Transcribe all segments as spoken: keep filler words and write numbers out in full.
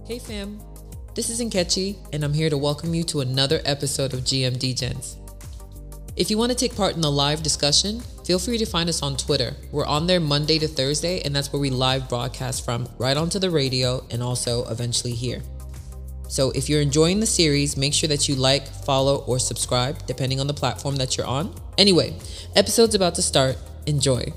Hey fam, this is Nkechi, and I'm here to welcome you to another episode of G M D Gens. If you want to take part in the live discussion, feel free to find us on Twitter. We're on there Monday to Thursday, and that's where we live broadcast from, right onto the radio and also eventually here. So if you're enjoying the series, make sure that you like, follow, or subscribe, depending on the platform that you're on. Anyway, episode's about to start. Enjoy.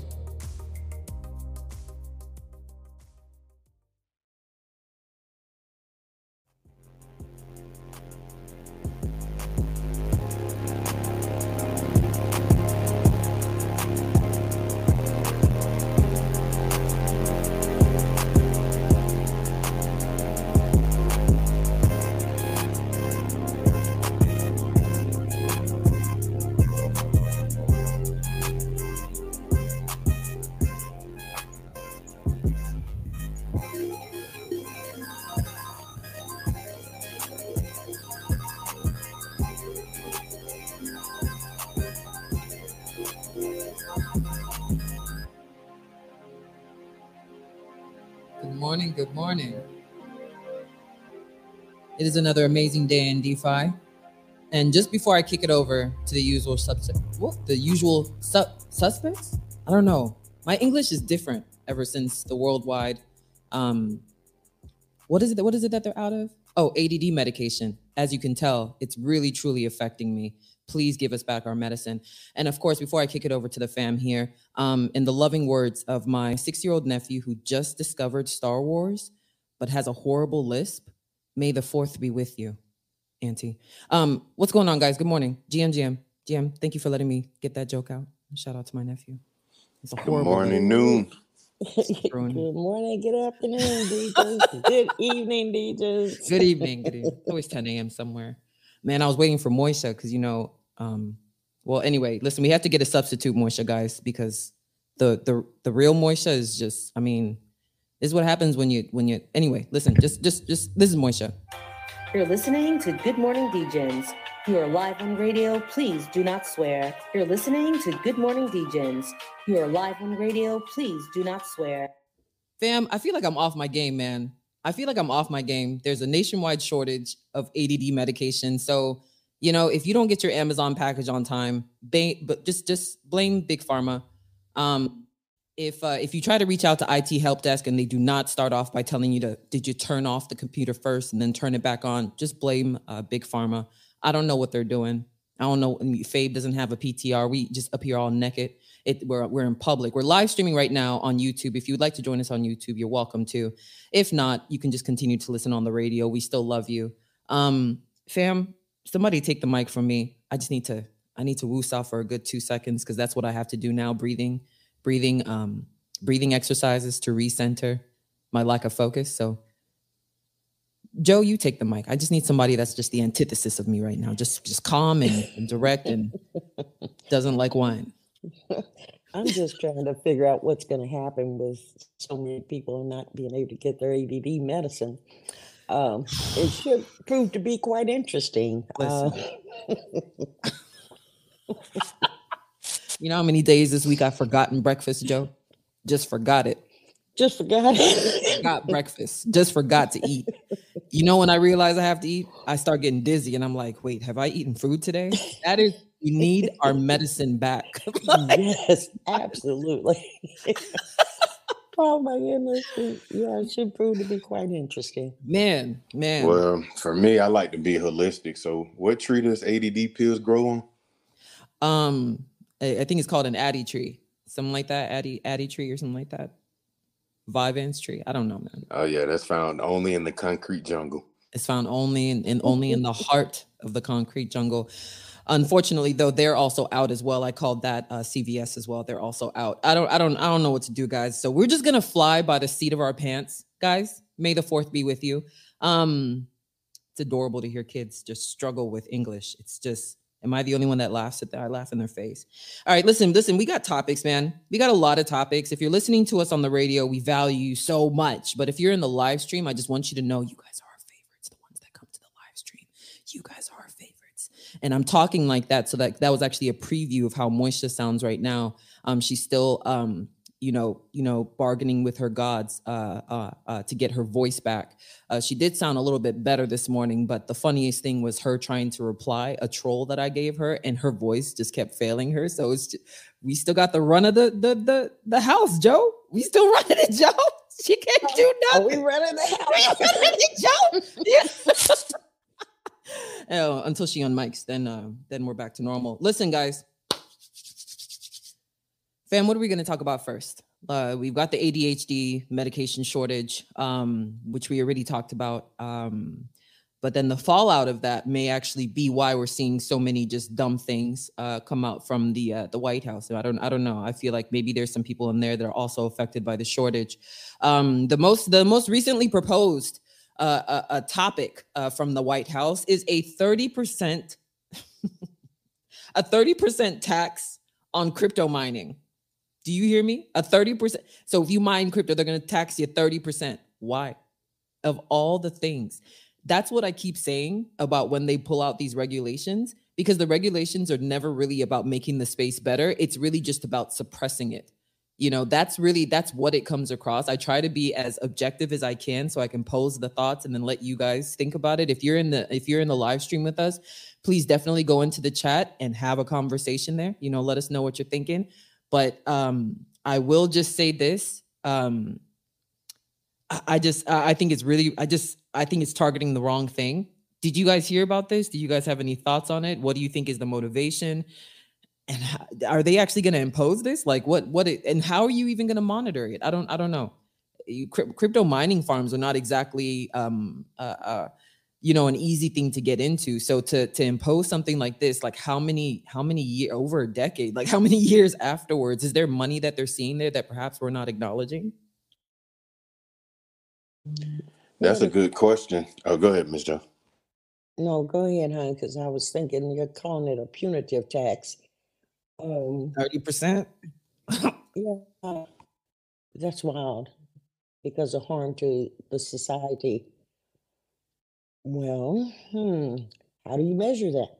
Good morning, good morning. It is another amazing day in DeFi. And just before I kick it over to the usual subject, what, the usual su- suspects? I don't know. My English is different ever since the worldwide, um, what is it, what is it that they're out of? Oh, A D D medication. As you can tell, it's really, truly affecting me. Please give us back our medicine. And of course, before I kick it over to the fam here, um, in the loving words of my six-year-old nephew who just discovered Star Wars, but has a horrible lisp, may the fourth be with you, Auntie. Um, what's going on, guys? Good morning. G M, G M, G M, thank you for letting me get that joke out. Shout out to my nephew. It's a horrible Good morning, noon. Good morning, good afternoon, D Js. Good evening, D Js. Good evening, good evening. It's always ten a.m. somewhere. Man, I was waiting for Moisha because, you know, um, well, anyway, listen, we have to get a substitute Moisha, guys, because the the the real Moisha is just, I mean, this is what happens when you, when you, anyway, listen, just, just, just, this is Moisha. You're listening to Good Morning D Js. You are live on radio. Please do not swear. You're listening to Good Morning D Js. You are live on radio. Please do not swear. Fam, I feel like I'm off my game, man. I feel like I'm off my game. There's a nationwide shortage of A D D medication. So, you know, if you don't get your Amazon package on time, ba- but just just blame Big Pharma. Um, if uh, if you try to reach out to I T help desk and they do not start off by telling you to, did you turn off the computer first and then turn it back on? Just blame uh, Big Pharma. I don't know what they're doing. I don't know. Fabe doesn't have a P T R. We just up here all naked. It, we're, we're in public. We're live streaming right now on YouTube. If you'd like to join us on YouTube, you're welcome to. If not, you can just continue to listen on the radio. We still love you. Um, fam, somebody take the mic from me. I just need to, I need to woosah for a good two seconds because that's what I have to do now. Breathing, breathing, um, breathing exercises to recenter my lack of focus. So Joe, you take the mic. I just need somebody that's just the antithesis of me right now. Just, just calm and, and direct and doesn't like wine. I'm just trying to figure out what's going to happen with so many people not being able to get their A D D medicine. Um, it should prove to be quite interesting. Uh, you know how many days this week I've forgotten breakfast, Joe? Just forgot it. Just forgot it. Forgot breakfast. Just forgot to eat. You know, when I realize I have to eat, I start getting dizzy and I'm like, wait, have I eaten food today? That is, we need our medicine back. Yes, absolutely. Oh my goodness. Yeah, it should prove to be quite interesting. Man, man. Well, for me, I like to be holistic. So what tree does A D D pills grow on? Um, I, I think it's called an Addy tree. Something like that. Addy, Addy tree or something like that. Vyvanse tree. I don't know, man. Oh yeah, that's found only in the concrete jungle. It's found only in, in only in the heart of the concrete jungle. Unfortunately, though, they're also out as well. I called that uh, C V S as well. They're also out. I don't, I don't, I don't know what to do, guys. So we're just gonna fly by the seat of our pants, guys. May the fourth be with you. Um, it's adorable to hear kids just struggle with English. It's just, am I the only one that laughs at that? I laugh in their face. All right, listen, listen. We got topics, man. We got a lot of topics. If you're listening to us on the radio, we value you so much. But if you're in the live stream, I just want you to know you guys are our favorites. The ones that come to the live stream, you guys are our favorites. And I'm talking like that so that that was actually a preview of how Moisha sounds right now. Um, she's still um, you know, you know, bargaining with her gods uh, uh, uh, to get her voice back. Uh, she did sound a little bit better this morning, but the funniest thing was her trying to reply a troll that I gave her, and her voice just kept failing her. So it's just, we still got the run of the the the the house, Joe. We still running it, Joe. She can't do nothing. Are we running the house? We running it, Joe. Yeah. Oh, until she unmics, then uh, then we're back to normal. Listen, guys. Fam, what are we going to talk about first? Uh, we've got the A D H D medication shortage, um, which we already talked about. Um, but then the fallout of that may actually be why we're seeing so many just dumb things uh, come out from the uh, the White House. I don't I don't know. I feel like maybe there's some people in there that are also affected by the shortage. Um, the most the most recently proposed uh, a, a topic uh, from the White House is a thirty percent a thirty percent tax on crypto mining. Do you hear me? A thirty percent. So if you mine crypto, they're going to tax you thirty percent. Why? Of all the things. That's what I keep saying about when they pull out these regulations, because the regulations are never really about making the space better. It's really just about suppressing it. You know, that's really, that's what it comes across. I try to be as objective as I can so I can pose the thoughts and then let you guys think about it. If you're in the, if you're in the live stream with us, please definitely go into the chat and have a conversation there. You know, let us know what you're thinking. But um, I will just say this. Um, I, I just, I think it's really, I just, I think it's targeting the wrong thing. Did you guys hear about this? Do you guys have any thoughts on it? What do you think is the motivation? And how, are they actually going to impose this? Like what, what, it, and how are you even going to monitor it? I don't, I don't know. You, crypto mining farms are not exactly, um, uh, uh, you know, an easy thing to get into. So to to impose something like this, like how many, how many years, over a decade, like how many years afterwards, is there money that they're seeing there that perhaps we're not acknowledging? That's a good question. Oh, go ahead, Miz Jo. No, go ahead, hon, because I was thinking you're calling it a punitive tax. Um, thirty percent? Yeah, uh, that's wild because of harm to the society. Well, hmm, how do you measure that?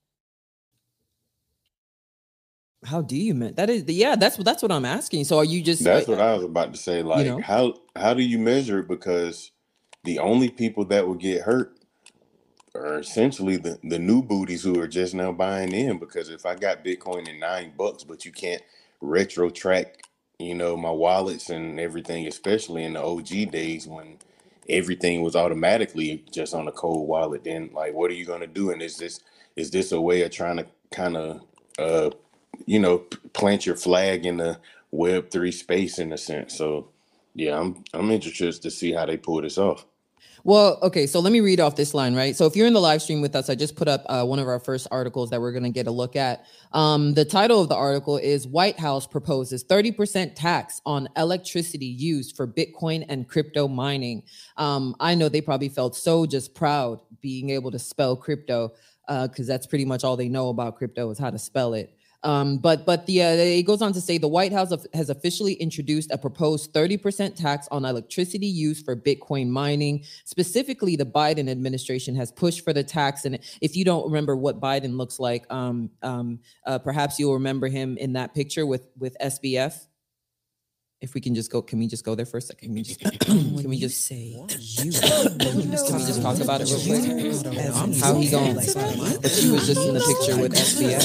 How do you mean that is yeah, that's what that's what I'm asking. So are you just That's like, what I was about to say. Like, you know? how how do you measure it? Because the only people that will get hurt are essentially the, the new booties who are just now buying in. Because if I got Bitcoin at nine bucks, but you can't retro track, you know, my wallets and everything, especially in the O G days when everything was automatically just on a cold wallet, then like, what are you going to do? And is this is this a way of trying to kind of uh you know p- plant your flag in the web three space in a sense? So yeah, i'm i'm interested to see how they pull this off. Well, okay, so let me read off this line, right? So if you're in the live stream with us, I just put up uh, one of our first articles that we're going to get a look at. Um, the title of the article is White House proposes thirty percent tax on electricity used for Bitcoin and crypto mining. Um, I know they probably felt so just proud being able to spell crypto because uh, that's pretty much all they know about crypto is how to spell it. Um, but but the uh, it goes on to say the White House has officially introduced a proposed thirty percent tax on electricity used for Bitcoin mining. Specifically, the Biden administration has pushed for the tax. And if you don't remember what Biden looks like, um, um, uh, perhaps you'll remember him in that picture with with S B F. If we can just go, can we just go there for a second? Can we just, can we just say, you, can we just talk about it real quick? How he going? But she was just in the picture with S B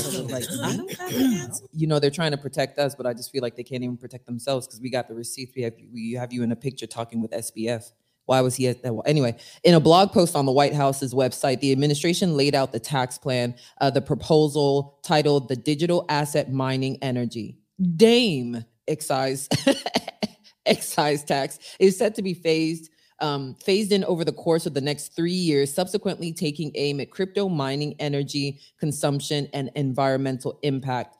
F. You know, they're trying to protect us, but I just feel like they can't even protect themselves because we got the receipts. We have, we have you in a picture talking with S B F. Why was he at that? Anyway, in a blog post on the White House's website, the administration laid out the tax plan, uh, the proposal titled the Digital Asset Mining Energy. Dame. Excise excise tax is set to be phased um, phased in over the course of the next three years, subsequently taking aim at crypto mining energy consumption and environmental impact.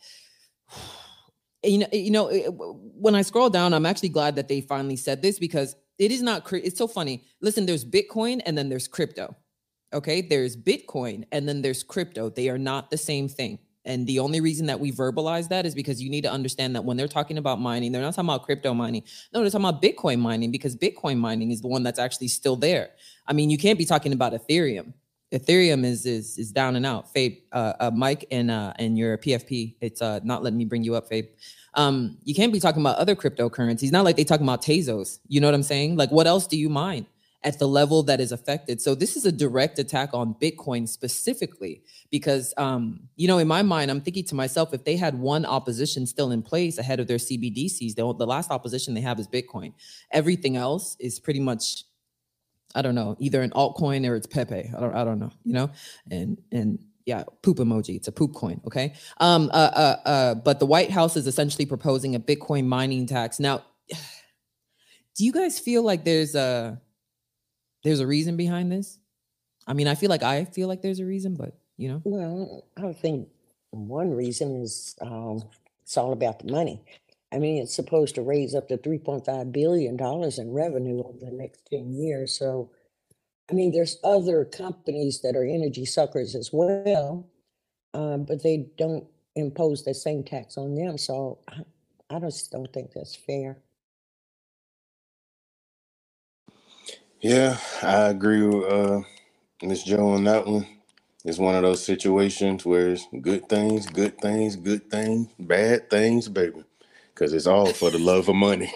You know, you know, when I scroll down, I'm actually glad that they finally said this because it is not. It's so funny. Listen, there's Bitcoin and then there's crypto. Okay, there's Bitcoin and then there's crypto. They are not the same thing. And the only reason that we verbalize that is because you need to understand that when they're talking about mining, they're not talking about crypto mining. No, they're talking about Bitcoin mining because Bitcoin mining is the one that's actually still there. I mean, you can't be talking about Ethereum. Ethereum is is is down and out. Fabe, uh, uh, Mike and uh, and your P F P, it's uh, not letting me bring you up, Fabe. Um, you can't be talking about other cryptocurrencies. Not like they talking about Tezos. You know what I'm saying? Like, what else do you mine at the level that is affected? So this is a direct attack on Bitcoin specifically, because um, you know, in my mind, I'm thinking to myself, if they had one opposition still in place ahead of their C B D Cs, the, the last opposition they have is Bitcoin. Everything else is pretty much, I don't know, either an altcoin or it's Pepe. I don't, I don't know, you know, and and yeah, poop emoji. It's a poop coin. Okay. Um. Uh. Uh. uh but the White House is essentially proposing a Bitcoin mining tax. Now, do you guys feel like there's a there's a reason behind this? I mean, I feel like I feel like there's a reason, but you know. Well, I think one reason is um, it's all about the money. I mean, it's supposed to raise up to three point five billion dollars in revenue over the next ten years. So, I mean, there's other companies that are energy suckers as well, um, but they don't impose the same tax on them. So I, I just don't think that's fair. Yeah, I agree with uh, Miss Joe on that one. It's one of those situations where it's good things, good things, good things, bad things, baby. Because it's all for the love of money.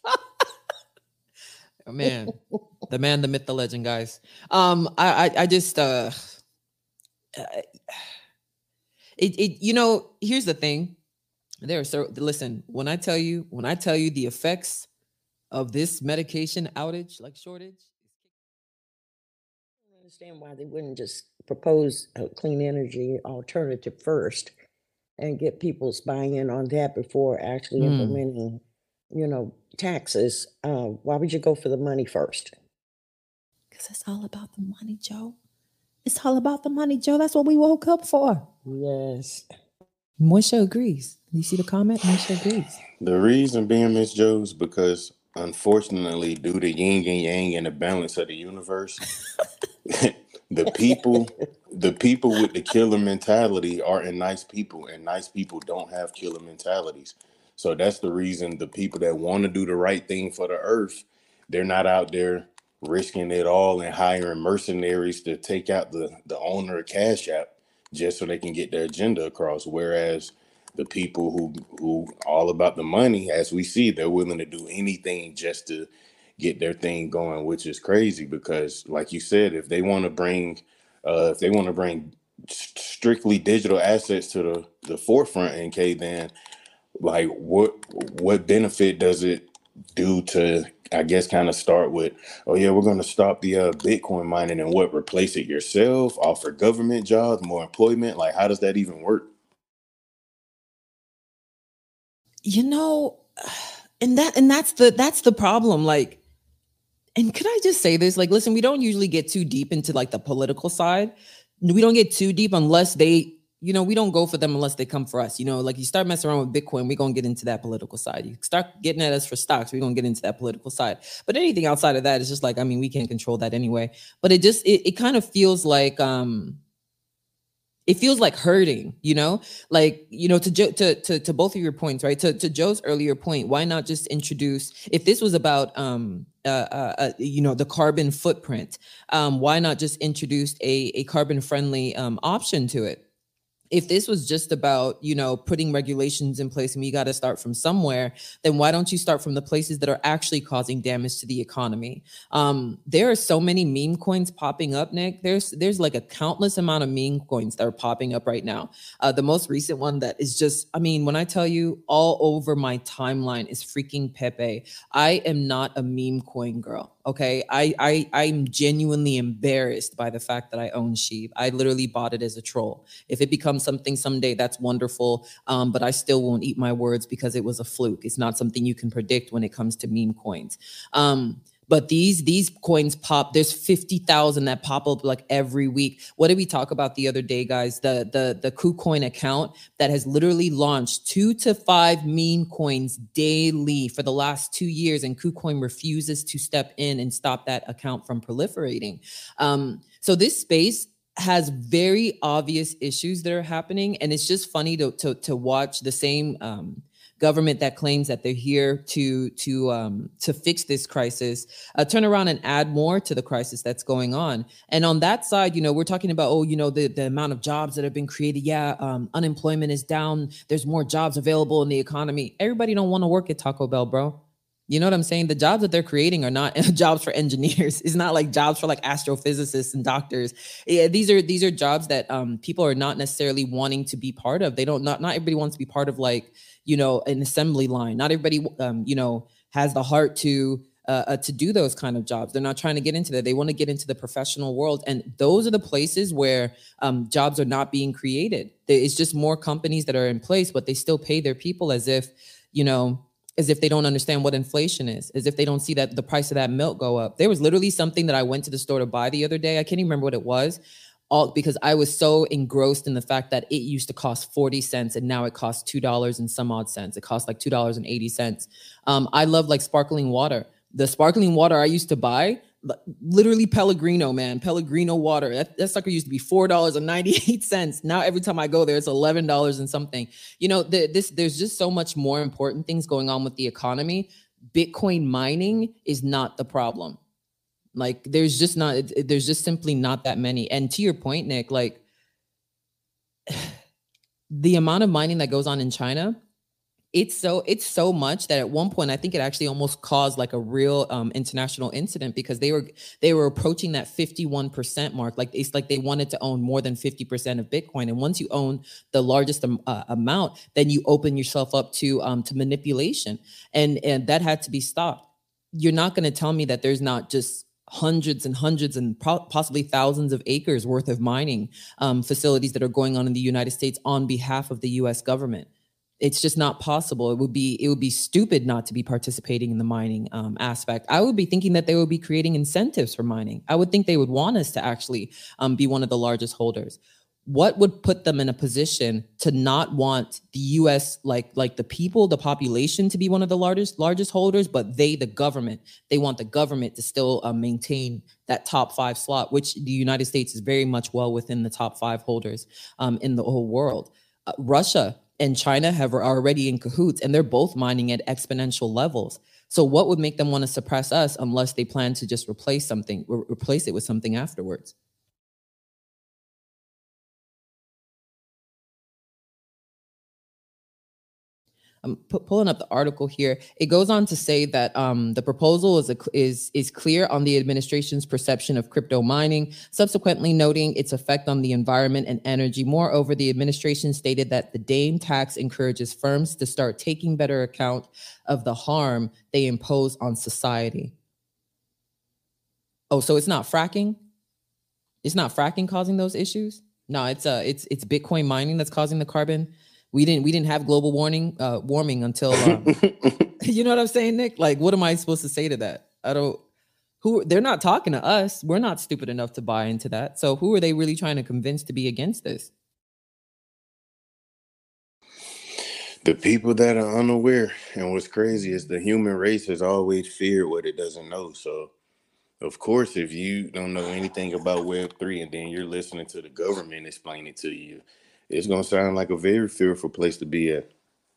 Oh, man, the man, the myth, the legend, guys. Um, I, I, I just, uh, it, it, you know, here's the thing. There, so listen. When I tell you, when I tell you the effects of this medication outage, like shortage, I don't understand why they wouldn't just propose a clean energy alternative first and get people's buy-in on that before actually Mm. implementing, you know, taxes. Uh, why would you go for the money first? because it's all about the money, Joe. It's all about the money, Joe. That's what we woke up for. Yes. Moisha agrees. You see the comment? Moisha agrees. The reason being, Miss Joe, is because unfortunately, due to yin and yang and the balance of the universe, the people, the people with the killer mentality aren't nice people, and nice people don't have killer mentalities. So that's the reason the people that want to do the right thing for the earth, they're not out there risking it all and hiring mercenaries to take out the, the owner of Cash App just so they can get their agenda across. Whereas the people who who all about the money, as we see, they're willing to do anything just to get their thing going, which is crazy because, like you said, if they want to bring, uh, if they want to bring st- strictly digital assets to the, the forefront, N K, then like what what benefit does it do to, I guess, kind of start with, oh yeah, we're going to stop the uh, Bitcoin mining and what, replace it yourself, offer government jobs, more employment? Like, how does that even work? You know, and that and that's the that's the problem. Like, and could I just say this? Like, listen, we don't usually get too deep into like the political side. We don't get too deep unless they, you know, we don't go for them unless they come for us. You know, like you start messing around with Bitcoin, we're gonna get into that political side. You start getting at us for stocks, we're gonna get into that political side. But anything outside of that is just like, I mean, we can't control that anyway. But it just it, it kind of feels like um it feels like hurting, you know, like, you know, to, jo- to, to, to both of your points, right? To, to Joe's earlier point, why not just introduce, if this was about, um, uh, uh, uh, you know, the carbon footprint, um, why not just introduce a, a carbon friendly um, option to it? If this was just about, you know, putting regulations in place and we got to start from somewhere, then why don't you start from the places that are actually causing damage to the economy? Um, there are so many meme coins popping up, Nick. There's there's like a countless amount of meme coins that are popping up right now. Uh, the most recent one that is just, I mean, when I tell you all over my timeline is freaking Pepe. I am not a meme coin girl. Okay, I I I'm genuinely embarrassed by the fact that I own Sheep. I literally bought it as a troll. If it becomes something someday, that's wonderful. Um, but I still won't eat my words because it was a fluke. It's not something you can predict when it comes to meme coins. Um, but these these coins pop. There's fifty thousand that pop up like every week. What did we talk about the other day, guys? The the the KuCoin account that has literally launched two to five meme coins daily for the last two years, and KuCoin refuses to step in and stop that account from proliferating. Um, so this space has very obvious issues that are happening, and it's just funny to to, to watch the same um, government that claims that they're here to to um, to fix this crisis, uh, turn around and add more to the crisis that's going on. And on that side, you know, we're talking about, oh, you know, the, the amount of jobs that have been created. Yeah, um, unemployment is down. There's more jobs available in the economy. Everybody don't want to work at Taco Bell, bro. You know what I'm saying? The jobs that they're creating are not jobs for engineers. It's not like jobs for like astrophysicists and doctors. Yeah, these are these are jobs that um, people are not necessarily wanting to be part of. They don't not not everybody wants to be part of, like, you know, an assembly line. Not everybody um, you know, has the heart to uh, uh, to do those kind of jobs. They're not trying to get into that. They want to get into the professional world, and those are the places where um, jobs are not being created. It's just more companies that are in place, but they still pay their people as if, you know, as if they don't understand what inflation is, as if they don't see that the price of that milk go up. There was literally something that I went to the store to buy the other day. I can't even remember what it was, all because I was so engrossed in the fact that it used to cost forty cents and now it costs two dollars and some odd cents. It costs like two dollars and eighty cents. Um, I love like sparkling water. The sparkling water I used to buy, literally Pellegrino, man, Pellegrino water. That, that sucker used to be four dollars and ninety-eight cents. Now every time I go there, it's eleven dollars and something. You know, the, this there's just so much more important things going on with the economy. Bitcoin mining is not the problem. Like, there's just not, it, there's just simply not that many. And to your point, Nick, like the amount of mining that goes on in China, It's so it's so much that at one point I think it actually almost caused like a real um, international incident, because they were they were approaching that fifty-one percent mark. Like, it's like they wanted to own more than fifty percent of Bitcoin. And once you own the largest um, uh, amount, then you open yourself up to um, to manipulation, and and that had to be stopped. You're not going to tell me that there's not just hundreds and hundreds and pro- possibly thousands of acres worth of mining um, facilities that are going on in the United States on behalf of the U S government. It's just not possible. It would be it would be stupid not to be participating in the mining um, aspect. I would be thinking that they would be creating incentives for mining. I would think they would want us to actually um, be one of the largest holders. What would put them in a position to not want the U S, like like the people, the population, to be one of the largest largest holders, but they, the government, they want the government to still uh, maintain that top five slot, which the United States is very much well within the top five holders um, in the whole world. Uh, Russia and China have are already in cahoots, and they're both mining at exponential levels. So what would make them want to suppress us unless they plan to just replace something, re- replace it with something afterwards? I'm pu- pulling up the article here. It goes on to say that um, the proposal is, a, is, is clear on the administration's perception of crypto mining, subsequently noting its effect on the environment and energy. Moreover, the administration stated that the Dame tax encourages firms to start taking better account of the harm they impose on society. Oh, so it's not fracking? It's not fracking causing those issues? No, it's uh, it's it's Bitcoin mining that's causing the carbon. We didn't we didn't have global warming uh, warming until um, you know what I'm saying, Nick? Like, what am I supposed to say to that? I don't. Who they're not talking to us. We're not stupid enough to buy into that. So who are they really trying to convince to be against this? The people that are unaware. And what's crazy is the human race has always feared what it doesn't know. So, of course, if you don't know anything about Web three and then you're listening to the government explain it to you, it's going to sound like a very fearful place to be at.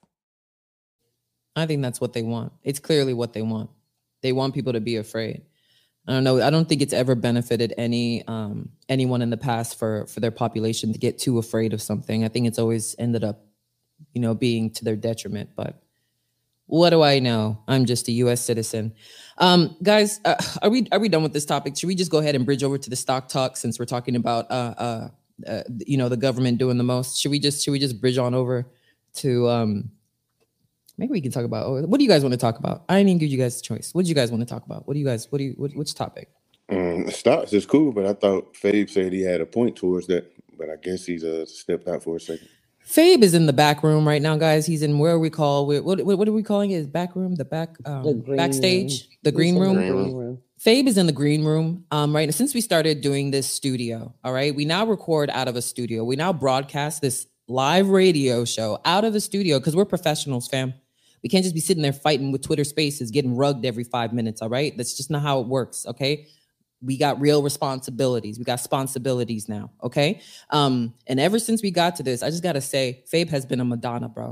I think that's what they want. It's clearly what they want. They want people to be afraid. I don't know. I don't think it's ever benefited any um, anyone in the past for for their population to get too afraid of something. I think it's always ended up, you know, being to their detriment. But what do I know? I'm just a U S citizen. Um, guys, uh, are we are we done with this topic? Should we just go ahead and bridge over to the stock talk, since we're talking about uh, uh, uh, you know, the government doing the most? Should we just should we just bridge on over to um, maybe we can talk about, oh, what do you guys want to talk about? I didn't even give you guys a choice. What do you guys want to talk about? What do you guys, what do you, what, which topic? Um, stocks is cool, but I thought Fabe said he had a point towards that, but I guess he's uh, stepped out for a second. Fabe is in the back room right now, guys. He's in where we call, what, what, what are we calling it? His back room, the back, um, The backstage, room. the green room. Green Green room. room. Fabe is in the green room, um, right? Since we started doing this studio, all right, we now record out of a studio. We now broadcast this live radio show out of a studio because we're professionals, fam. We can't just be sitting there fighting with Twitter Spaces, getting rugged every five minutes, all right? That's just not how it works, okay? We got real responsibilities. We got sponsibilities now, okay? Um, and ever since we got to this, I just got to say, Fabe has been a Madonna, bro.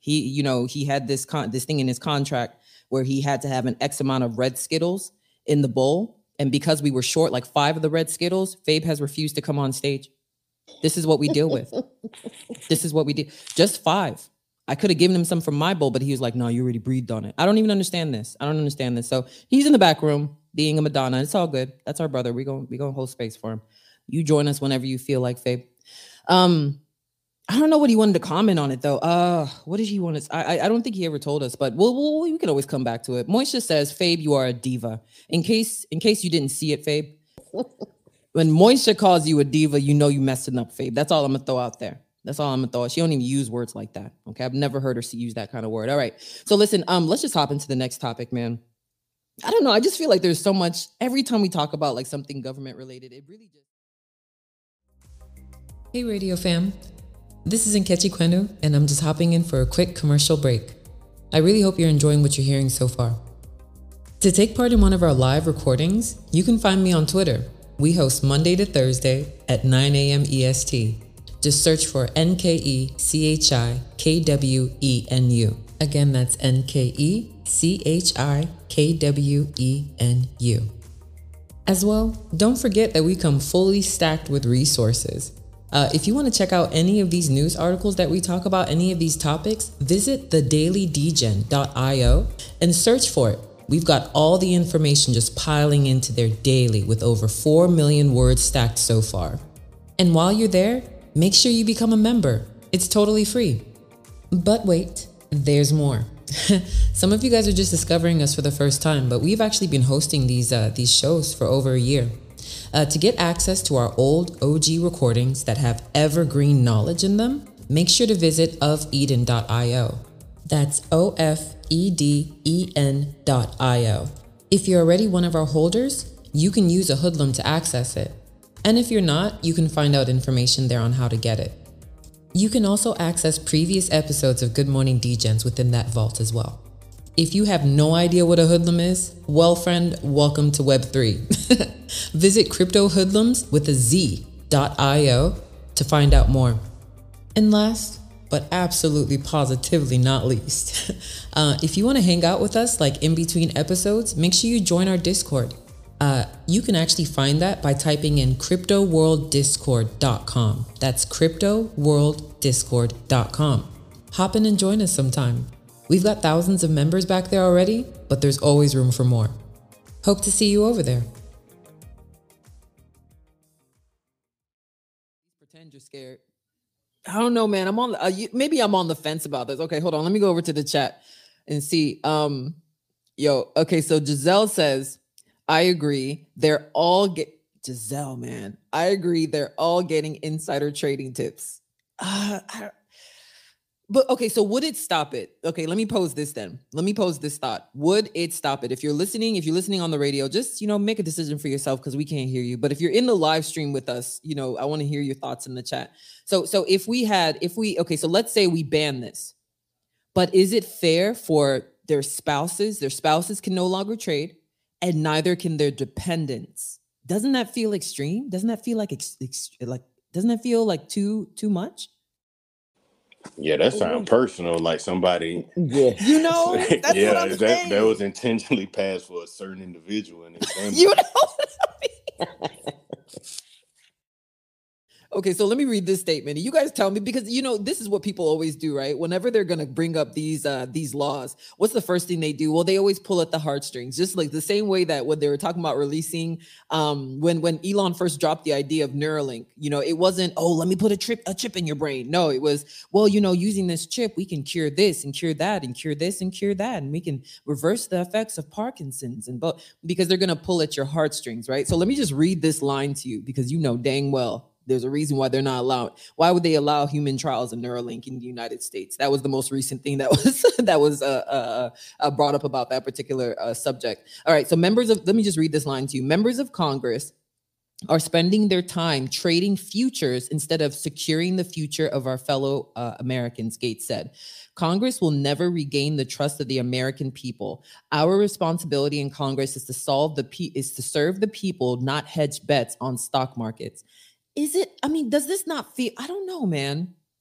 He, you know, he had this con- this thing in his contract where he had to have an X amount of red Skittles in the bowl. And because we were short like five of the red Skittles, Fabe has refused to come on stage. This is what we deal with. This is what we did. Just five. I could have given him some from my bowl, but he was like, no, you already breathed on it. I don't even understand this. I don't understand this. So he's in the back room being a Madonna. It's all good. That's our brother. We're going we gonna hold space for him. You join us whenever you feel like, Fabe. Um, I don't know what he wanted to comment on it though. Uh, what did he want to? I I don't think he ever told us, but we'll, we'll we can always come back to it. Moisha says, "Fabe, you are a diva." In case in case you didn't see it, Fabe, when Moisha calls you a diva, you know you messing up, Fabe. That's all I'm gonna throw out there. That's all I'm gonna throw. She don't even use words like that. Okay, I've never heard her use that kind of word. All right, so listen, um, let's just hop into the next topic, man. I don't know. I just feel like there's so much every time we talk about like something government related. It really just. Hey, Radio Fam. This is Nkechi Kwenu, and I'm just hopping in for a quick commercial break. I really hope you're enjoying what you're hearing so far. To take part in one of our live recordings, you can find me on Twitter. We host Monday to Thursday at nine a.m. E S T. Just search for N K E C H I K W E N U. Again, that's N K E C H I K W E N U. As well, don't forget that we come fully stacked with resources. Uh, if you want to check out any of these news articles that we talk about, any of these topics, visit the daily d gen dot io and search for it. We've got all the information just piling into there daily with over four million words stacked so far. And while you're there, make sure you become a member. It's totally free. But wait, there's more. Some of you guys are just discovering us for the first time, but we've actually been hosting these uh, these shows for over a year. Uh, to get access to our old O G recordings that have evergreen knowledge in them, make sure to visit of eden dot io. That's O F E D E N dot I O. If you're already one of our holders, you can use a hoodlum to access it. And if you're not, you can find out information there on how to get it. You can also access previous episodes of Good Morning D-Gens within that vault as well. If you have no idea what a hoodlum is, well, friend, welcome to Web three. Visit Crypto Hoodlums with a Z dot io to find out more. And last, but absolutely positively not least, uh, if you want to hang out with us like in between episodes, make sure you join our Discord. Uh, you can actually find that by typing in crypto world discord dot com. That's crypto world discord dot com. Hop in and join us sometime. We've got thousands of members back there already, but there's always room for more. Hope to see you over there. Pretend you're scared. I don't know, man. I'm on. Uh, you, maybe I'm on the fence about this. Okay, hold on. Let me go over to the chat and see. Um, yo, okay. So Giselle says, "I agree. They're all get Giselle, man. I agree. They're all getting insider trading tips." Uh, I, But okay, so would it stop it? Okay, let me pose this then. Let me pose this thought. Would it stop it? If you're listening, if you're listening on the radio, just, you know, make a decision for yourself because we can't hear you. But if you're in the live stream with us, you know, I want to hear your thoughts in the chat. So, so if we had, if we, okay, so let's say we ban this, but is it fair for their spouses? Their spouses can no longer trade and neither can their dependents. Doesn't that feel extreme? Doesn't that feel like, ex, ex, like, doesn't that feel like too, too much? Yeah, that sounds personal, like somebody. Yeah. You know, that's yeah, what I'm that, saying. that was intentionally passed for a certain individual in his family. You know what I mean? Okay, so let me read this statement. You guys tell me, because, you know, this is what people always do, right? Whenever they're going to bring up these uh, these laws, what's the first thing they do? Well, they always pull at the heartstrings, just like the same way that when they were talking about releasing, um, when when Elon first dropped the idea of Neuralink, you know, it wasn't, oh, let me put a chip, a chip in your brain. No, it was, well, you know, using this chip, we can cure this and cure that and cure this and cure that. And we can reverse the effects of Parkinson's, and but because they're going to pull at your heartstrings, right? So let me just read this line to you, because you know dang well there's a reason why they're not allowed. Why would they allow human trials of Neuralink in the United States? That was the most recent thing that was that was uh, uh, uh, brought up about that particular uh, subject. All right, so members of, let me just read this line to you. Members of Congress are spending their time trading futures instead of securing the future of our fellow uh, Americans, Gates said. Congress will never regain the trust of the American people. Our responsibility in Congress is to solve the pe- is to serve the people, not hedge bets on stock markets. Is it, I mean, does this not feel, I don't know, man.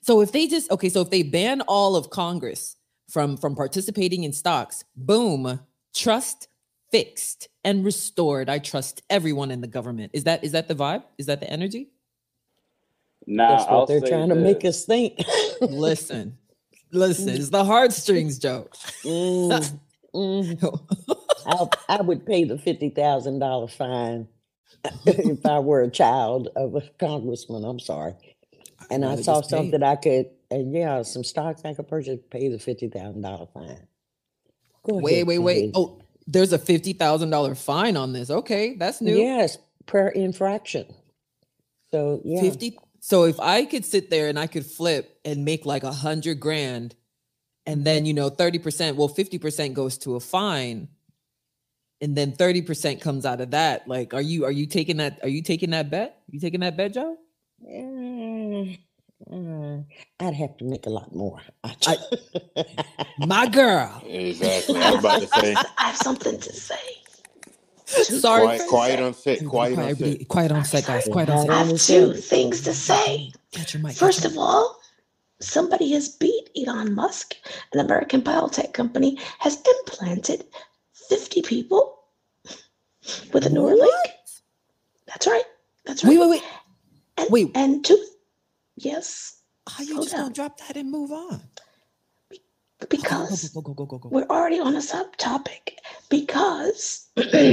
So if they just okay, so if they ban all of Congress from from participating in stocks, boom, trust fixed and restored. I trust everyone in the government. Is that is that the vibe? Is that the energy? Now, That's what I'll they're say trying to make this. us think. Listen, listen, it's the heartstrings joke. Mm, mm. I, I would pay the fifty thousand dollar fine if I were a child of a congressman. I'm sorry. And I rather saw just pay it. something I could, and yeah, some stocks I could purchase, pay the fifty thousand dollar fine. Go Wait, ahead, wait, wait. Faye. Oh, there's a fifty thousand dollar fine on this. Okay, that's new. Yes, per infraction. So yeah, fifty. So if I could sit there and I could flip and make like a hundred grand, and then you know thirty percent, well, fifty percent goes to a fine, and then thirty percent comes out of that. Like, are you are you taking that? Are you taking that bet? You taking that bet, Joe? Mm, mm, I'd have to make a lot more. I- My girl. Exactly. I was about to say. I have something to say. Sorry. Quiet, quiet on set. Everybody Quiet on everybody- set. quiet on set, guys. Quiet on Quiet set. I on have the two set. things to say. Catch your mic. First catch of your all, somebody has beat Elon Musk. An American biotech company has implanted fifty people with a mic. Neuralink. What? That's right. That's Wait, right. wait, wait. And, wait. And two, yes, How you Slow just gonna down. drop that and move on? because Go, go, go, go, go, go. we're already on a subtopic. Because,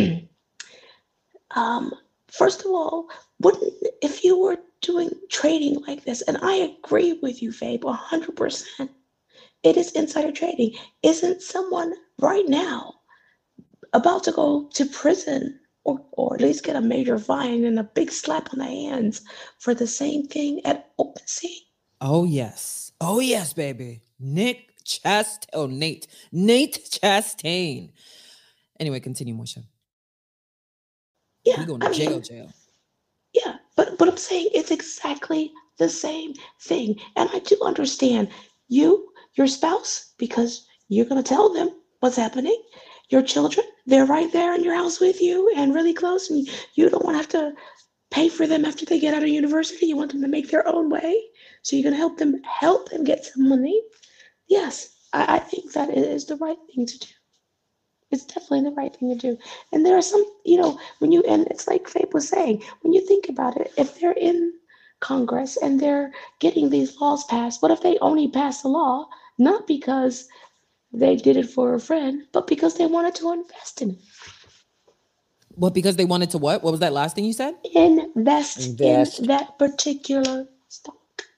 um, first of all, wouldn't if you were doing trading like this, and I agree with you, Fabe, one hundred percent, it is insider trading. Isn't someone right now about to go to prison or, or at least get a major fine and a big slap on the hands for the same thing at OpenSea? Oh yes. Oh yes, baby. Nick Chastain. Oh, Nate. Nate Chastain. Anyway, continue, Moisha. Yeah, We going to I jail, mean, jail. yeah, but but I'm saying it's exactly the same thing. And I do understand you, your spouse, because you're going to tell them what's happening. Your children, they're right there in your house with you and really close, and you don't want to have to pay for them after they get out of university. You want them to make their own way. So you're going to help them help them get some money. Yes, I, I think that it is the right thing to do. It's definitely the right thing to do. And there are some, you know, when you, and it's like Faith was saying, when you think about it, if they're in Congress and they're getting these laws passed, what if they only pass the law, not because they did it for a friend, but because they wanted to invest in it? What, because they wanted to what? What was that last thing you said? Invest, Invest. in that particular stock.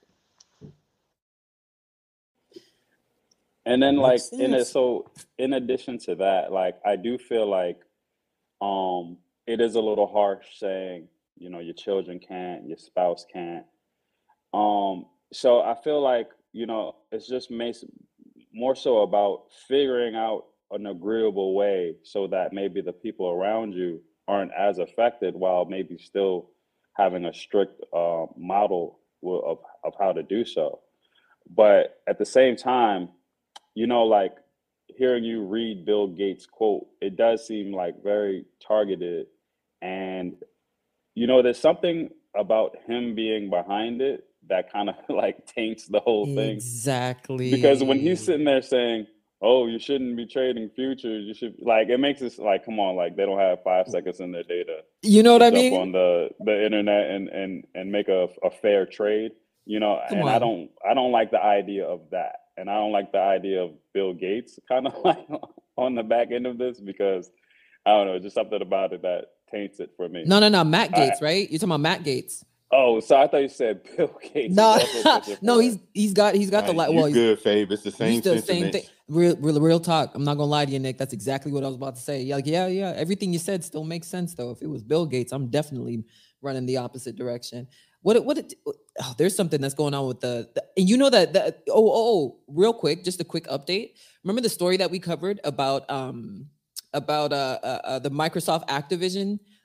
And then like Makes in it, sense. so in addition to that, like I do feel like um it is a little harsh saying, you know, your children can't, your spouse can't. Um, so I feel like, you know, it's just makes more so about figuring out an agreeable way so that maybe the people around you aren't as affected while maybe still having a strict uh, model w- of, of how to do so. But at the same time, you know, like hearing you read Bill Gates' quote, it does seem like very targeted. And, you know, there's something about him being behind it that kind of like taints the whole thing. Exactly. Because when he's sitting there saying, oh, you shouldn't be trading futures, you should, like, it makes us like, come on, like they don't have five seconds in their data You know what to I jump mean? on the, the internet and, and, and make a, a fair trade, you know, Come and I on. don't, I don't like the idea of that. And I don't like the idea of Bill Gates kind of like on the back end of this because I don't know, just something about it that taints it for me. No, no, no. Matt I- Gates, right? You're talking about Matt Gates. Oh, so I thought you said Bill Gates. No, is also pushing no, for he's it. he's got he's got the Right, li- you well, he's, good, Fabe. It's the same he's the same sentiments. thing. Real, real, real talk. I'm not gonna lie to you, Nick. That's exactly what I was about to say. Like, yeah, yeah. Everything you said still makes sense, though. If it was Bill Gates, I'm definitely running the opposite direction. What? it- What? It, oh, there's something that's going on with the, the and you know that that. Oh, oh, oh, real quick, just a quick update. Remember the story that we covered about um about uh, uh, uh the Microsoft Activision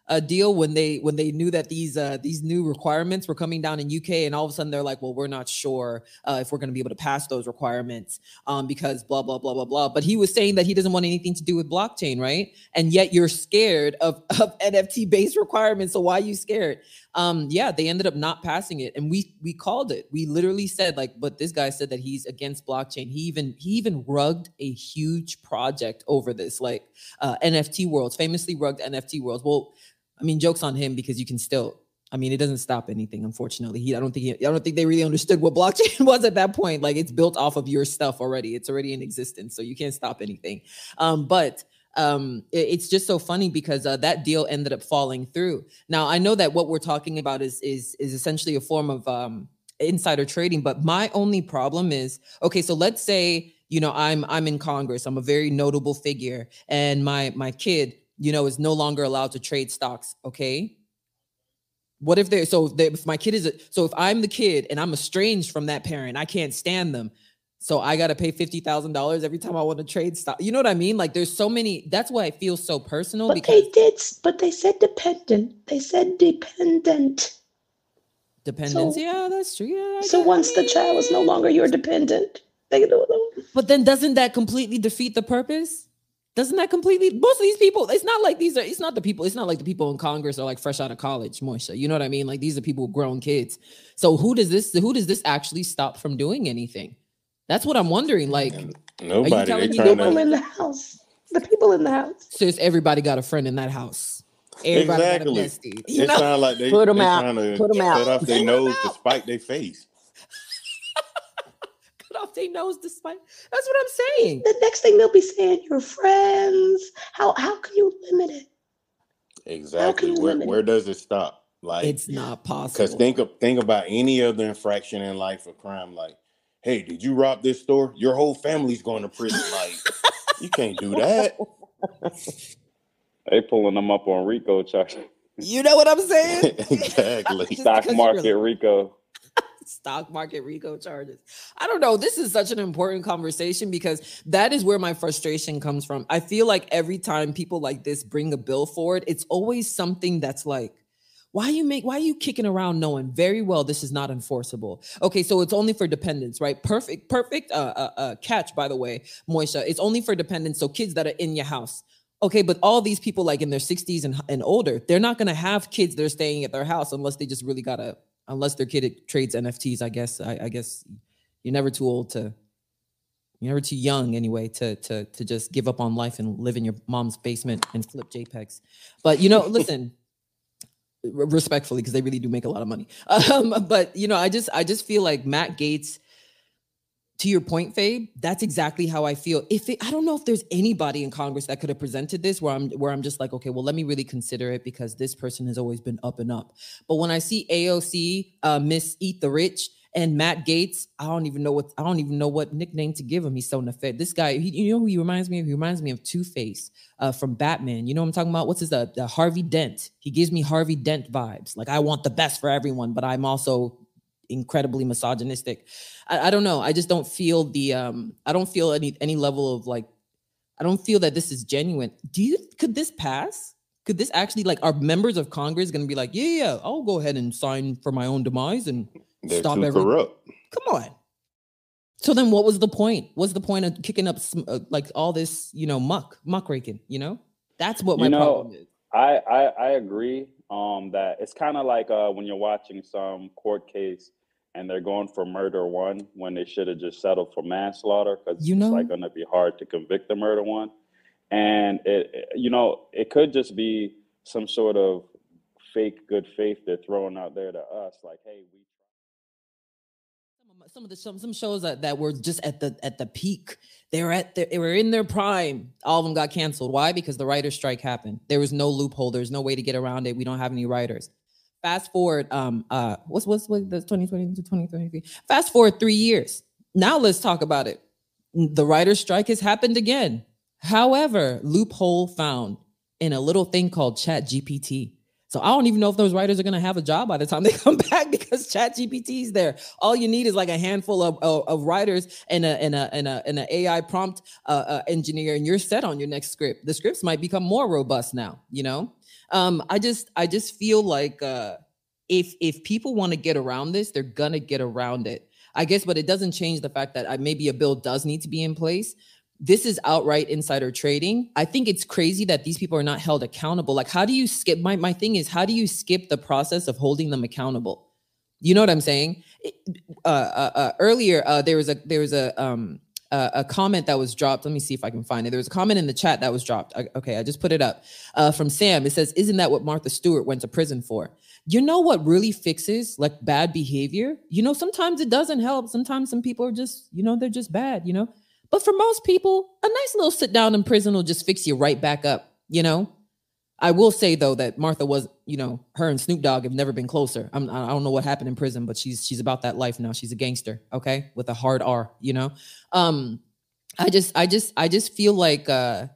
uh, deal when they when they knew that these uh, these new requirements were coming down in U K, and all of a sudden they're like, well, we're not sure uh, if we're going to be able to pass those requirements um, because blah blah blah blah blah. But he was saying that he doesn't want anything to do with blockchain, right? And yet you're scared of, of N F T based requirements. So why are you scared? Um, yeah, they ended up not passing it, and we we called it. We literally said like, but this guy said that he's against blockchain. He even he even rugged a huge project over this, like uh, N F T Worlds, famously rugged N F T Worlds. Well, I mean, joke's on him because you can still, I mean, it doesn't stop anything. Unfortunately, he, I don't think, he, I don't think they really understood what blockchain was at that point. Like it's built off of your stuff already. It's already in existence, so you can't stop anything. Um, but um, it, it's just so funny because uh, that deal ended up falling through. Now I know that what we're talking about is is is essentially a form of um, insider trading. But my only problem is, okay, so let's say you know I'm I'm in Congress. I'm a very notable figure, and my my kid, you know, is no longer allowed to trade stocks. Okay. What if they're, so if, they, if my kid is, a, so if I'm the kid and I'm estranged from that parent, I can't stand them. So I got to pay fifty thousand dollars every time I want to trade stock. You know what I mean? Like there's so many, that's why it feels so personal. But because they did, but they said dependent. They said dependent. Dependence. So, yeah, that's true. Yeah, so guess, once I mean, the child is no longer your dependent, they can do it. But then doesn't that completely defeat the purpose? Doesn't that completely, most of these people, it's not like these are, it's not the people, it's not like the people in Congress are like fresh out of college, Moisha. You know what I mean? Like these are people, grown kids. So who does this, who does this actually stop from doing anything? That's what I'm wondering. Like, nobody, they The people to... in the house, the people in the house. Sis, everybody got a friend in that house. Everybody exactly. got a bestie. You it know? sounds like they, Put them they out. trying to Put them out. cut off their nose to spite their face. Off their nose despite that's what I'm saying. The next thing they'll be saying, your friends. How how can you limit it? Exactly. Where limit where it? does it stop? Like It's not possible. Because think of think about any other infraction in life or crime. Like, hey, did you rob this store? Your whole family's going to prison. Like, you can't do that. They pulling them up on RICO charges. You know what I'm saying? Exactly. Just Stock because market you're- RICO. Stock market RICO charges. I don't know. This is such an important conversation because that is where my frustration comes from. I feel like every time people like this bring a bill forward, it's always something that's like, why you make, why are you kicking around knowing very well this is not enforceable? Okay, so it's only for dependents, right? Perfect, perfect uh, uh, uh, catch, by the way, Moisha. It's only for dependents, so kids that are in your house. Okay, but all these people like in their sixties and, and older, they're not going to have kids that are staying at their house unless they just really got to, unless their kid trades N F Ts, I guess. I, I guess you're never too old to, you're never too young anyway to to to just give up on life and live in your mom's basement and flip JPEGs. But you know, listen, respectfully, because they really do make a lot of money. Um, but you know, I just I just feel like Matt Gaetz. To your point, Fabe, that's exactly how I feel. If it, I don't know if there's anybody in Congress that could have presented this where I'm where I'm just like, okay, well, let me really consider it because this person has always been up and up. But when I see A O C, uh, Miss Eat the Rich, and Matt Gaetz, I don't even know what I don't even know what nickname to give him. He's so nefed. This guy, he, you know who he reminds me of? He reminds me of Two-Face uh, from Batman. You know what I'm talking about? What's his uh, uh, Harvey Dent? He gives me Harvey Dent vibes. Like I want the best for everyone, but I'm also incredibly misogynistic. I, I don't know. I just don't feel the um I don't feel any any level of like I don't feel that this is genuine. Do you could this pass? Could this actually like are members of Congress gonna be like, yeah, yeah, I'll go ahead and sign for my own demise and They're stop too everything? corrupt. Come on. So then what was the point? What's the point of kicking up some, uh, like all this, you know, muck, muck raking, you know? That's what my You know, problem is. I, I, I agree um, that it's kind of like uh, when you're watching some court case and they're going for murder one when they should have just settled for manslaughter because You it's know? like going to be hard to convict the murder one. And, it, it- you know, it could just be some sort of fake good faith they're throwing out there to us. Like, hey, we Some of- Some of the some, some shows that, that were just at the at the peak, they were at the, they were in their prime. All of them got canceled. Why? Because the writer's strike happened. There was no loophole. There's no way to get around it. We don't have any writers. Fast forward, um, uh, what's what's what the twenty twenty to twenty twenty-three? Fast forward three years. Now let's talk about it. The writer's strike has happened again. However, loophole found in a little thing called Chat G P T. So I don't even know if those writers are going to have a job by the time they come back because Chat G P T is there. All you need is like a handful of, of, of writers and a and a and a and an A I prompt uh, uh, engineer, and you're set on your next script. The scripts might become more robust now, you know. Um, I just I just feel like uh, if if people want to get around this, they're gonna get around it. I guess, but it doesn't change the fact that I, maybe a bill does need to be in place. This is outright insider trading. I think it's crazy that these people are not held accountable. Like, how do you skip? My my thing is, how do you skip the process of holding them accountable? You know what I'm saying? Uh, uh, uh, earlier, uh, there was a there was a um uh, a comment that was dropped. Let me see if I can find it. There was a comment in the chat that was dropped. I, okay, I just put it up uh, from Sam. It says, "Isn't that what Martha Stewart went to prison for?" You know what really fixes like bad behavior? You know, sometimes it doesn't help. Sometimes some people are just, you know, they're just bad. You know, but for most people, a nice little sit down in prison will just fix you right back up. You know. I will say though that Martha was, you know, her and Snoop Dogg have never been closer. I'm, I don't know what happened in prison, but she's she's about that life now. She's a gangster, okay, with a hard R, you know. Um, I just, I just, I just feel like, uh,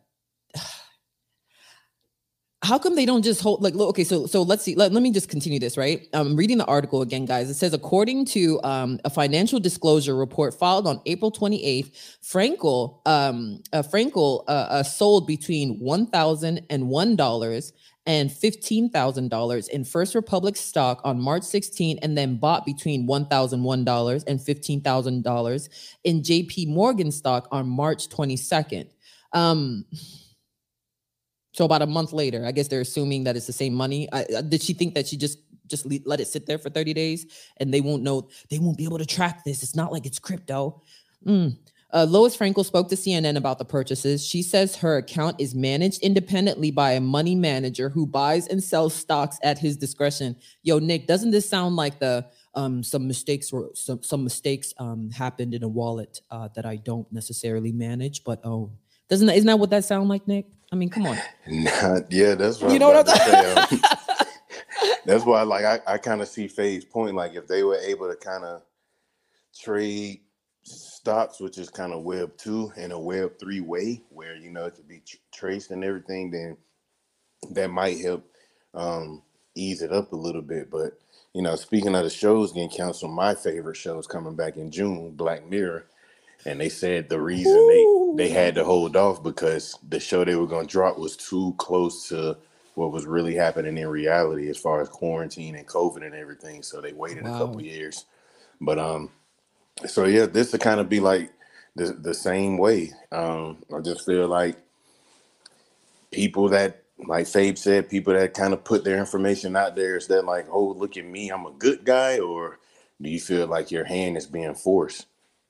how come they don't just hold like? Look, okay, so so let's see. Let, let me just continue this, right? I'm reading the article again, guys. It says, according to um, a financial disclosure report filed on April twenty-eighth, Frankel, um, uh, Frankel uh, uh, sold between one thousand one dollars and fifteen thousand dollars in First Republic stock on March sixteenth, and then bought between one thousand one dollars and fifteen thousand dollars in J P Morgan stock on March twenty-second. Um, So about a month later, I guess they're assuming that it's the same money. I, I, did she think that she just just le- let it sit there for thirty days and they won't know, they won't be able to track this? It's not like it's crypto. Mm. Uh, Lois Frankel spoke to C N N about the purchases. She says her account is managed independently by a money manager who buys and sells stocks at his discretion. Yo, Nick, doesn't this sound like the um, some mistakes were some some mistakes um, happened in a wallet uh, that I don't necessarily manage, but oh, doesn't that, isn't that what that sound like, Nick? I mean, come on. Nah, yeah, that's what You I know was what about I'm to say. Um, that's why, like, I, I kind of see Faye's point. Like, if they were able to kind of trade stocks, which is kind of Web two in a Web three way, where, you know, it could be tr- traced and everything, then that might help um, ease it up a little bit. But, you know, speaking of the shows getting canceled, my favorite shows coming back in June, Black Mirror. And they said the reason Ooh. they, they had to hold off because the show they were going to drop was too close to what was really happening in reality as far as quarantine and COVID and everything. So they waited Wow. a couple years. But um, so yeah, this will kind of be like the the same way. Um, I just feel like people that, like Fabe said, people that kind of put their information out there, is that like, oh, look at me, I'm a good guy, or do you feel like your hand is being forced?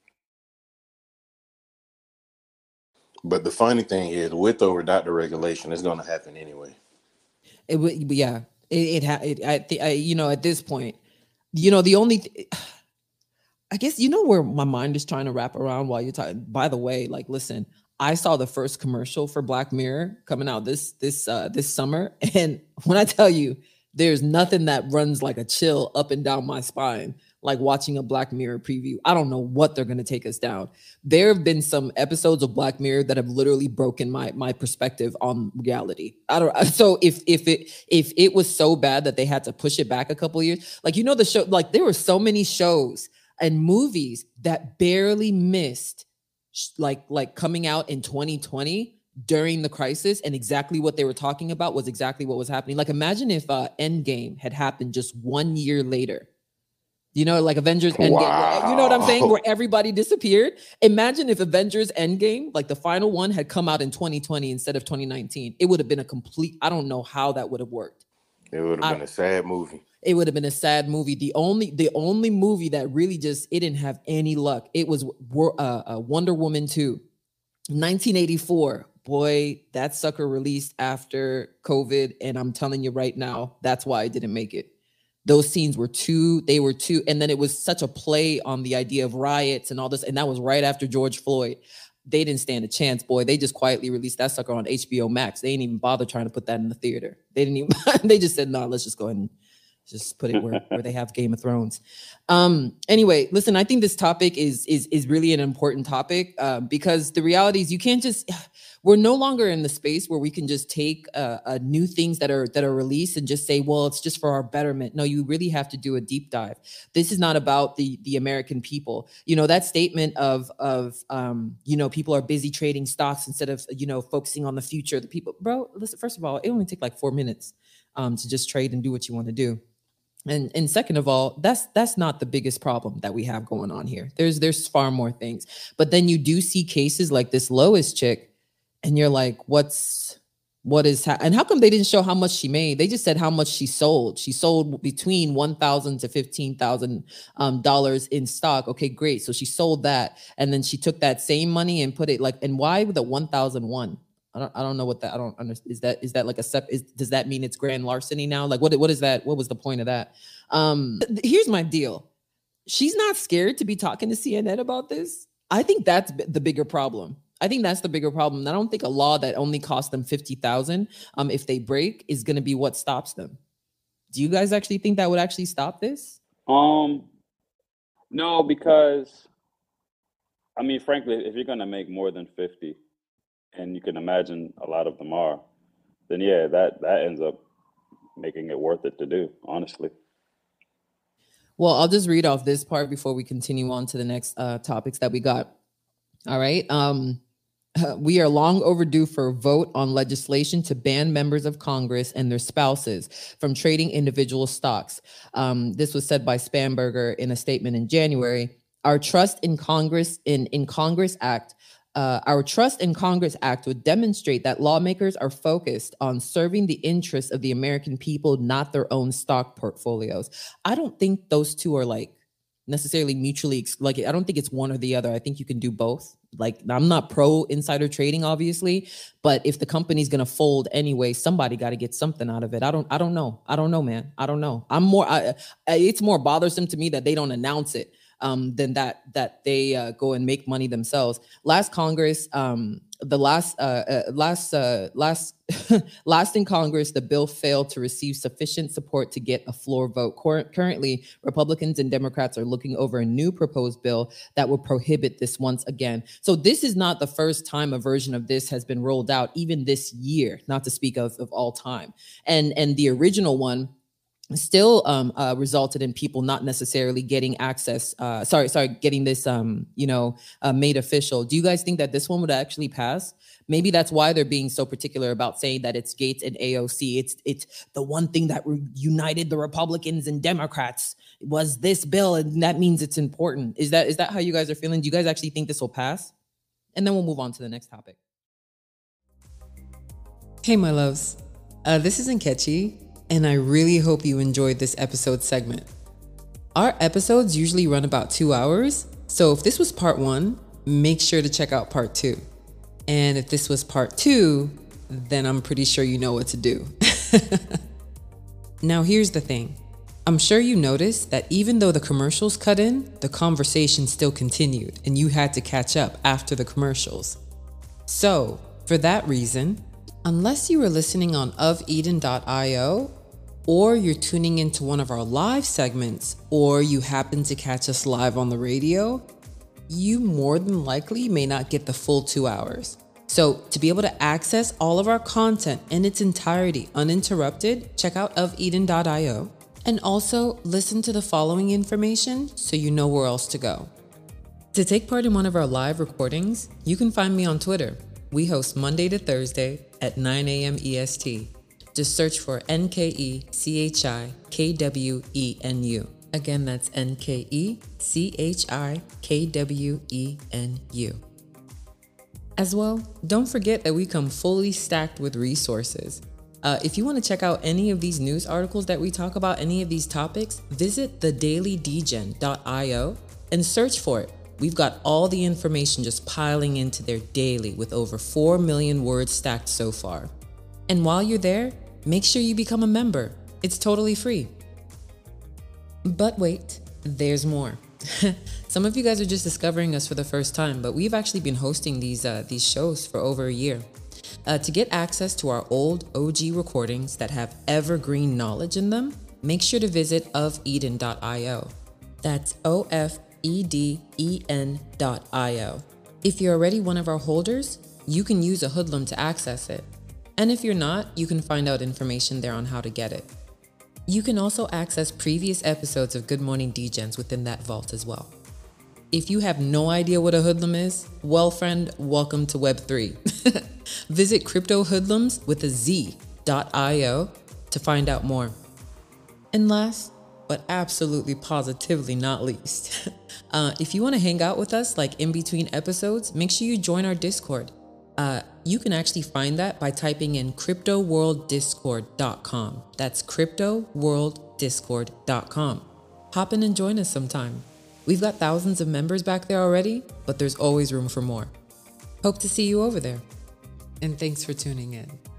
But the funny thing is, with or without the regulation, it's going to happen anyway. It would, yeah. It, it, ha- it I, th- I, you know, at this point, you know, the only, th- I guess, you know, where my mind is trying to wrap around while you're talking. By the way, like, listen, I saw the first commercial for Black Mirror coming out this this uh, this summer, and when I tell you, there's nothing that runs like a chill up and down my spine like watching a Black Mirror preview. I don't know what they're going to take us down. There have been some episodes of Black Mirror that have literally broken my my perspective on reality. I don't. So if if it if it was so bad that they had to push it back a couple of years, like, you know, the show, like, there were so many shows and movies that barely missed, like like coming out in twenty twenty during the crisis, and exactly what they were talking about was exactly what was happening. Like, imagine if uh, Endgame had happened just one year later. You know, like Avengers Endgame, Wow. you know what I'm saying? Where everybody disappeared. Imagine if Avengers Endgame, like the final one, had come out in twenty twenty instead of twenty nineteen. It would have been a complete, I don't know how that would have worked. It would have been I, a sad movie. It would have been a sad movie. The only, the only movie that really just, it didn't have any luck. It was uh, uh, Wonder Woman two, nineteen eighty-four. Boy, that sucker released after COVID. And I'm telling you right now, that's why I didn't make it. Those scenes were too, they were too, and then it was such a play on the idea of riots and all this. And that was right after George Floyd. They didn't stand a chance, boy. They just quietly released that sucker on H B O Max. They didn't even bother trying to put that in the theater. They didn't even, they just said, no, let's just go ahead and just put it where, where they have Game of Thrones. Um, anyway, listen, I think this topic is, is, is really an important topic uh, because the reality is you can't just, we're no longer in the space where we can just take uh, uh, new things that are that are released and just say, well, it's just for our betterment. No, you really have to do a deep dive. This is not about the the American people. You know, that statement of of um, you know, people are busy trading stocks instead of, you know, focusing on the future. The people, bro, listen, first of all, it only took like four minutes um, to just trade and do what you want to do. And and second of all, that's that's not the biggest problem that we have going on here. There's there's far more things. But then you do see cases like this Lois chick, and you're like, what's what is ha- and how come they didn't show how much she made? They just said how much she sold. She sold between one thousand to fifteen thousand um, dollars in stock. Okay, great. So she sold that, and then she took that same money and put it like. And why the one thousand one? I don't I don't know what that I don't understand. Is that is that like a sep is does that mean it's grand larceny now? Like what what is that? What was the point of that? Um th- here's my deal. She's not scared to be talking to C N N about this. I think that's b- the bigger problem. I think that's the bigger problem. I don't think a law that only costs them fifty thousand um if they break is going to be what stops them. Do you guys actually think that would actually stop this? Um, no, because I mean, frankly, if you're gonna make more than fifty, and you can imagine a lot of them are, then yeah, that that ends up making it worth it to do, honestly. Well, I'll just read off this part before we continue on to the next uh, topics that we got. All right. Um, we are long overdue for a vote on legislation to ban members of Congress and their spouses from trading individual stocks. Um, this was said by Spanberger in a statement in January. Our trust in Congress in, in Congress Act Uh, our Trust in Congress Act would demonstrate that lawmakers are focused on serving the interests of the American people, not their own stock portfolios. I don't think those two are like necessarily mutually ex- like. I don't think it's one or the other. I think you can do both. Like, I'm not pro insider trading, obviously, but if the company's gonna fold anyway, somebody got to get something out of it. I don't. I don't know. I don't know, man. I don't know. I'm more. I, I, it's more bothersome to me that they don't announce it. Um, than that that they uh, go and make money themselves. Last Congress, um, the last uh, uh, last uh, last last in Congress, the bill failed to receive sufficient support to get a floor vote. Cur- currently, Republicans and Democrats are looking over a new proposed bill that will prohibit this once again. So this is not the first time a version of this has been rolled out, even this year, not to speak of of all time. And and the original one still um, uh, resulted in people not necessarily getting access. Uh, sorry, sorry, getting this, um, you know, uh, made official. Do you guys think that this one would actually pass? Maybe that's why they're being so particular about saying that it's Gates and A O C. It's it's the one thing that re- united the Republicans and Democrats was this bill, and that means it's important. Is that is that how you guys are feeling? Do you guys actually think this will pass? And then we'll move on to the next topic. Hey, my loves. Uh, this is Nkechi, and I really hope you enjoyed this episode segment. Our episodes usually run about two hours, so if this was part one, make sure to check out part two. And if this was part two, then I'm pretty sure you know what to do. Now, here's the thing. I'm sure you noticed that even though the commercials cut in, the conversation still continued, and you had to catch up after the commercials. So, for that reason, unless you were listening on of eden dot io, or you're tuning into one of our live segments, or you happen to catch us live on the radio, you more than likely may not get the full two hours. So to be able to access all of our content in its entirety uninterrupted, check out of eden dot io, and also listen to the following information so you know where else to go. To take part in one of our live recordings, you can find me on Twitter. We host Monday to Thursday at nine a.m. E S T. Just search for N K E C H I K W E N U. Again, that's N K E C H I K W E N U. As well, don't forget that we come fully stacked with resources. Uh, if you want to check out any of these news articles that we talk about, any of these topics, visit the daily d gen dot io and search for it. We've got all the information just piling into there daily with over four million words stacked so far. And while you're there, make sure you become a member. It's totally free. But wait, there's more. Some of you guys are just discovering us for the first time, but we've actually been hosting these uh, these shows for over a year. Uh, to get access to our old O G recordings that have evergreen knowledge in them, make sure to visit of eden dot io. That's O F E D E N dot I O. If you're already one of our holders, you can use a hoodlum to access it. And if you're not, you can find out information there on how to get it. You can also access previous episodes of Good Morning D-Gens within that vault as well. If you have no idea what a hoodlum is, well, friend, welcome to Web three. Visit Crypto Hoodlums with a Z dot io to find out more. And last, but absolutely positively not least, uh, if you want to hang out with us like in between episodes, make sure you join our Discord. Uh, you can actually find that by typing in crypto world discord dot com. That's crypto world discord dot com. Hop in and join us sometime. We've got thousands of members back there already, but there's always room for more. Hope to see you over there. And thanks for tuning in.